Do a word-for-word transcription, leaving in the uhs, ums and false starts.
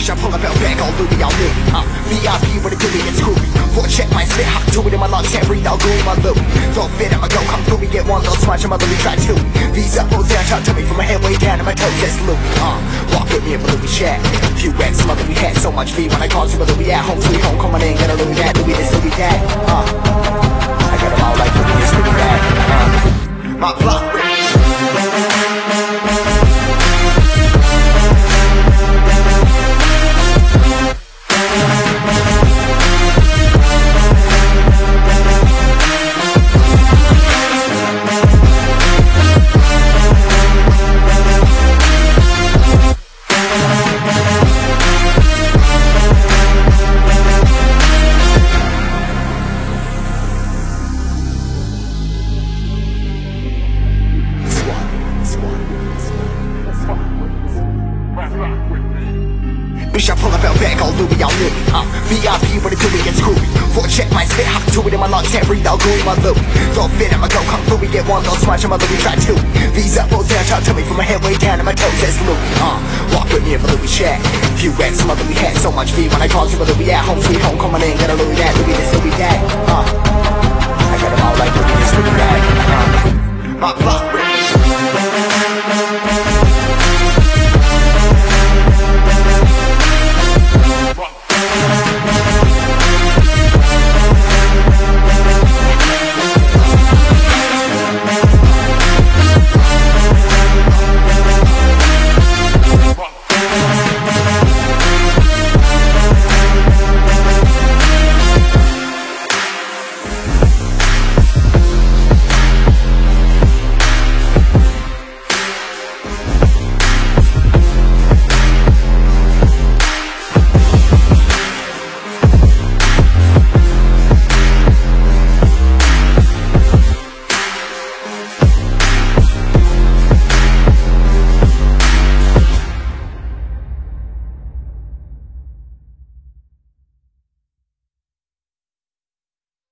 Bitch, I pull a belt back all Louis, all Louis. Uh, V I P with a Louis and Scooby. Four check my spit, hot to it in my lungs, can't breathe, I'll Louis my Louis. Don't fit, I'ma go, come through me, get one little smudge, and my Louis try two. These up, both down, talk to me from my head way down to my toes, that's Louis. Uh, walk with me in my Louis shack. Few X, my Louis hat, so much V when I call to my Louis at home, sweet home, come on in, get a Louis that, Louis this, Louis that. Uh, I got them all like Louis this, Louis that. Uh, my block. Bitch, I pull a belt back all Louis, all Louis. Uh, V I P with a Louis and Scooby. Four check my spit, hot to it in my lungs, can't breathe, I'll Louis my Louis. Don't fit, I'ma go, come through me, get one little smudge, and my Louis try two. These up, both down, talk to me from my head way down to my toes, that's Louis. Uh, walk with me in my Louis shack. Few X, my Louis hat, so much V when I call to my Louis at home, sweet home, come on in, get a Louis that, Louis this, Louis that. Uh, I got them all like Louis this, Louis that. Uh, my block.